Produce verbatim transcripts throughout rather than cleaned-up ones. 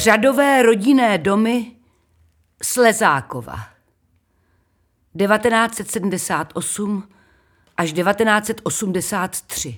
Řadové rodinné domy Slezákova devatenáct set sedmdesát osm až devatenáct set osmdesát tři.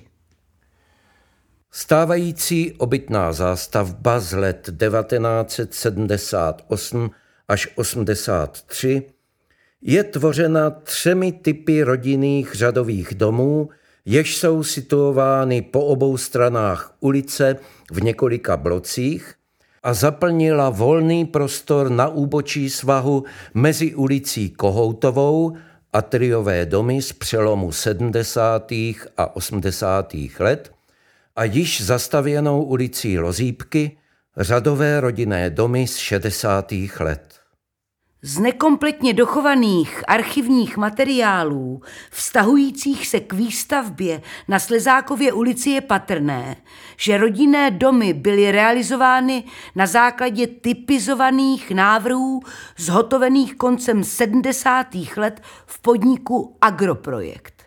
Stávající obytná zástavba z let devatenáct set sedmdesát osm až osmdesát tři je tvořena třemi typy rodinných řadových domů, jež jsou situovány po obou stranách ulice v několika blocích a zaplnila volný prostor na úbočí svahu mezi ulicí Kohoutovou a Tryové domy z přelomu sedmdesátých a osmdesátých let a již zastavěnou ulicí Lozípky řadové rodinné domy z šedesátých let. Z nekompletně dochovaných archivních materiálů vztahujících se k výstavbě na Slezákově ulici je patrné, že rodinné domy byly realizovány na základě typizovaných návrhů zhotovených koncem sedmdesátých let v podniku Agroprojekt.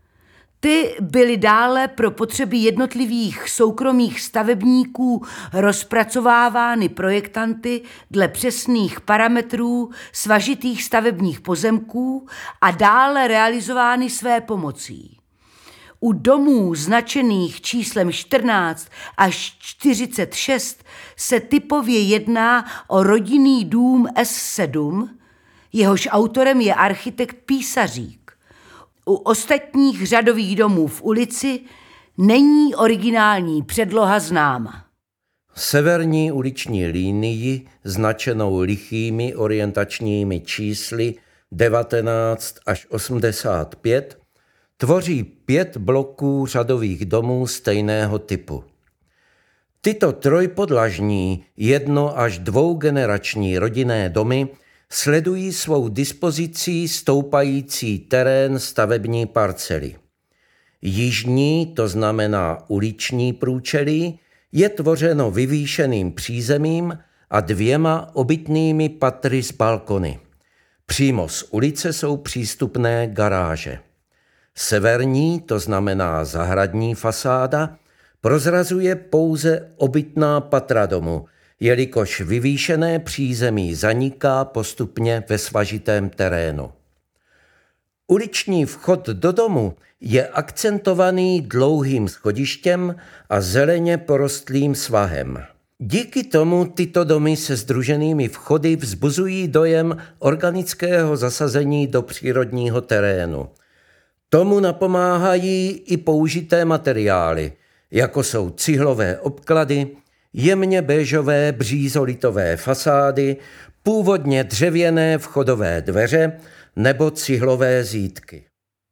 Ty byly dále pro potřeby jednotlivých soukromých stavebníků rozpracovávány projektanty dle přesných parametrů svažitých stavebních pozemků a dále realizovány své pomocí. U domů značených číslem čtrnáct až čtyřicet šest se typově jedná o rodinný dům S sedm, jehož autorem je architekt Písařík. U ostatních řadových domů v ulici není originální předloha známa. Severní uliční linii, značenou lichými orientačními čísly devatenáct až osmdesát pět, tvoří pět bloků řadových domů stejného typu. Tyto trojpodlažní jedno až dvougenerační rodinné domy sledují svou dispozicí stoupající terén stavební parcely. Jižní, to znamená uliční průčelí, je tvořeno vyvýšeným přízemím a dvěma obytnými patry s balkony. Přímo z ulice jsou přístupné garáže. Severní, to znamená zahradní fasáda, prozrazuje pouze obytná patra domu, jelikož vyvýšené přízemí zaniká postupně ve svažitém terénu. Uliční vchod do domu je akcentovaný dlouhým schodištěm a zeleně porostlým svahem. Díky tomu tyto domy se sdruženými vchody vzbuzují dojem organického zasazení do přírodního terénu. Tomu napomáhají i použité materiály, jako jsou cihlové obklady, jemně béžové břízolitové fasády, původně dřevěné vchodové dveře nebo cihlové zítky.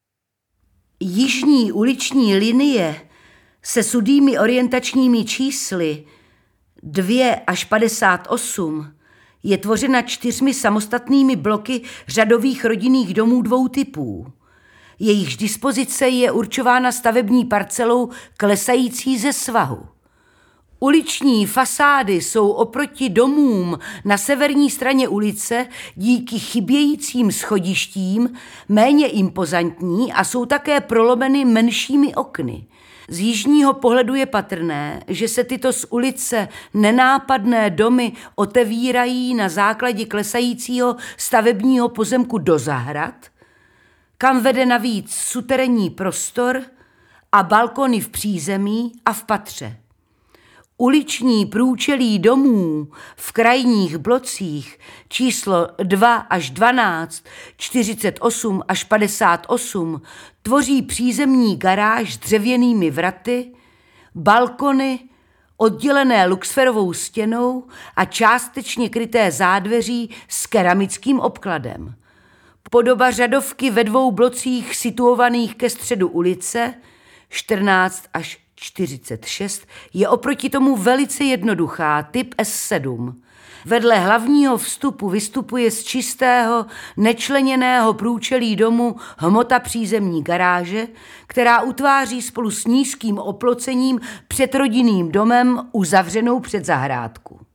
Jižní uliční linie se sudými orientačními čísly dva až padesát osm je tvořena čtyřmi samostatnými bloky řadových rodinných domů dvou typů. Jejichž dispozice je určována stavební parcelou klesající ze svahu. Uliční fasády jsou oproti domům na severní straně ulice díky chybějícím schodištím méně impozantní a jsou také prolomeny menšími okny. Z jižního pohledu je patrné, že se tyto z ulice nenápadné domy otevírají na základě klesajícího stavebního pozemku do zahrad, kam vede navíc suterénní prostor a balkony v přízemí a v patře. Uliční průčelí domů v krajních blocích číslo dva až dvanáct, čtyřicet osm až padesát osm tvoří přízemní garáž s dřevěnými vraty, balkony oddělené luxferovou stěnou a částečně kryté zádveří s keramickým obkladem. Podoba řadovky ve dvou blocích situovaných ke středu ulice čtrnáct až čtyřicet šest je oproti tomu velice jednoduchá, typ S sedm. Vedle hlavního vstupu vystupuje z čistého, nečleněného průčelí domu hmota přízemní garáže, která utváří spolu s nízkým oplocením před rodinným domem uzavřenou předzahrádku.